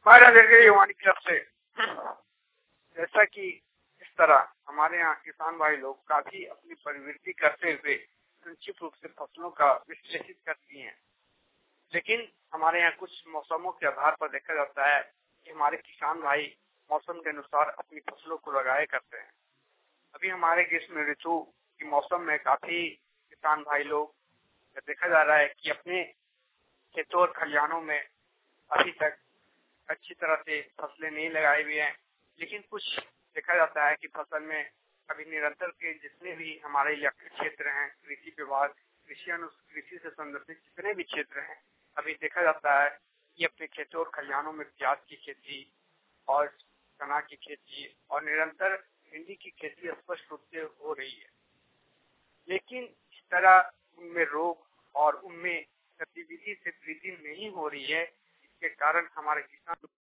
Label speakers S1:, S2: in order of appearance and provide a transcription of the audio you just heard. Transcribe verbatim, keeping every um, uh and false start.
S1: मायरा देखे युवानी क्लब से। जैसा कि इस तरह हमारे यहाँ किसान भाई लोग काफी अपनी प्रवृत्ति करते हुए संक्षिप्त रूप से फसलों का विश्लेषित करती हैं, लेकिन हमारे यहाँ कुछ मौसमों के आधार पर देखा जाता है कि हमारे किसान भाई मौसम के अनुसार अपनी फसलों को लगाए करते हैं। अभी हमारे ग्रीष्म ऋतु के मौसम में काफी किसान भाई लोग देखा जा रहा है कि अपने खेतों और खलिहानों में अभी तक अच्छी तरह से फसलें नहीं लगाई हुई हैं, लेकिन कुछ देखा जाता है कि फसल में अभी निरंतर के जितने भी हमारे इलाके क्षेत्र हैं, कृषि विभाग, कृषि अनु कृषि से संबंधित जितने भी क्षेत्र हैं, अभी देखा जाता है कि अपने खेतों और खलिहानों में प्याज की खेती और चना की खेती और निरंतर भिंडी की खेती स्पष्ट रूप से हो रही है। लेकिन इस तरह उनमें रोग और उनमें गतिविधि से वृद्धि नहीं हो रही है, इसके कारण हमारे किसान